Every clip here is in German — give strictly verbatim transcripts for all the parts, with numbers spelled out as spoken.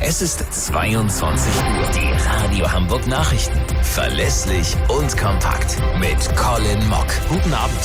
Es ist zweiundzwanzig Uhr. Die Radio Hamburg Nachrichten. Verlässlich und kompakt mit Colin Mock. Guten Abend.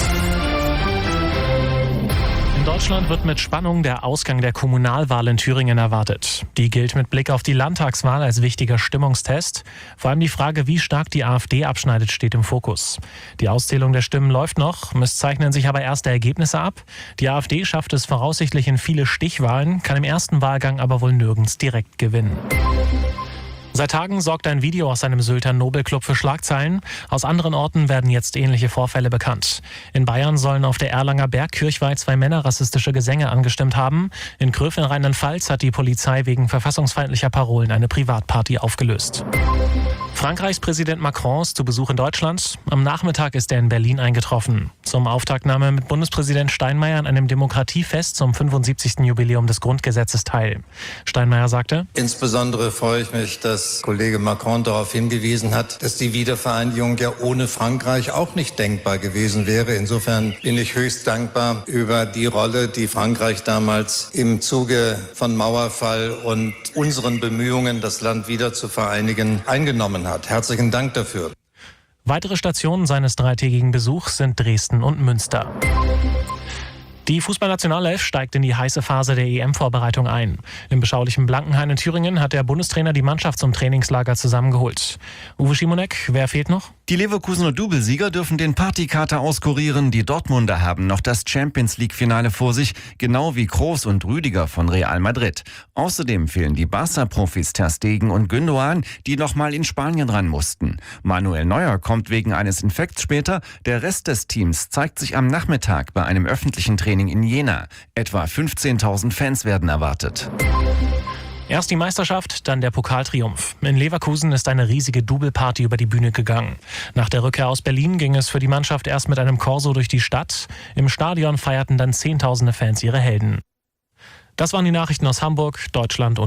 In Deutschland wird mit Spannung der Ausgang der Kommunalwahl in Thüringen erwartet. Die gilt mit Blick auf die Landtagswahl als wichtiger Stimmungstest. Vor allem die Frage, wie stark die AfD abschneidet, steht im Fokus. Die Auszählung der Stimmen läuft noch, es zeichnen sich aber erste Ergebnisse ab. Die AfD schafft es voraussichtlich in viele Stichwahlen, kann im ersten Wahlgang aber wohl nirgends direkt gewinnen. Seit Tagen sorgt ein Video aus einem Sylter Nobelclub für Schlagzeilen. Aus anderen Orten werden jetzt ähnliche Vorfälle bekannt. In Bayern sollen auf der Erlanger Berg kirchweit zwei Männer rassistische Gesänge angestimmt haben. In Kröv in Rheinland-Pfalz hat die Polizei wegen verfassungsfeindlicher Parolen eine Privatparty aufgelöst. Frankreichs Präsident Macron ist zu Besuch in Deutschland. Am Nachmittag ist er in Berlin eingetroffen. Zum Auftakt nahm er mit Bundespräsident Steinmeier an einem Demokratiefest zum fünfundsiebzigsten Jubiläum des Grundgesetzes teil. Steinmeier sagte: Insbesondere freue ich mich, dass Kollege Macron darauf hingewiesen hat, dass die Wiedervereinigung ja ohne Frankreich auch nicht denkbar gewesen wäre. Insofern bin ich höchst dankbar über die Rolle, die Frankreich damals im Zuge von Mauerfall und unseren Bemühungen, das Land wieder zu vereinigen, eingenommen hat. Herzlichen Dank dafür. Weitere Stationen seines dreitägigen Besuchs sind Dresden und Münster. Die Fußballnationalelf steigt in die heiße Phase der E M-Vorbereitung ein. Im beschaulichen Blankenhain in Thüringen hat der Bundestrainer die Mannschaft zum Trainingslager zusammengeholt. Uwe Schimonek, wer fehlt noch? Die Leverkusener Doublesieger dürfen den Partykater auskurieren. Die Dortmunder haben noch das Champions-League-Finale vor sich, genau wie Kroos und Rüdiger von Real Madrid. Außerdem fehlen die Barca-Profis Ter Stegen und Gündoğan, die nochmal in Spanien ran mussten. Manuel Neuer kommt wegen eines Infekts später. Der Rest des Teams zeigt sich am Nachmittag bei einem öffentlichen Training in Jena. Etwa fünfzehntausend Fans werden erwartet. Erst die Meisterschaft, dann der Pokaltriumph. In Leverkusen ist eine riesige Double-Party über die Bühne gegangen. Nach der Rückkehr aus Berlin ging es für die Mannschaft erst mit einem Corso durch die Stadt. Im Stadion feierten dann zehntausende Fans ihre Helden. Das waren die Nachrichten aus Hamburg, Deutschland und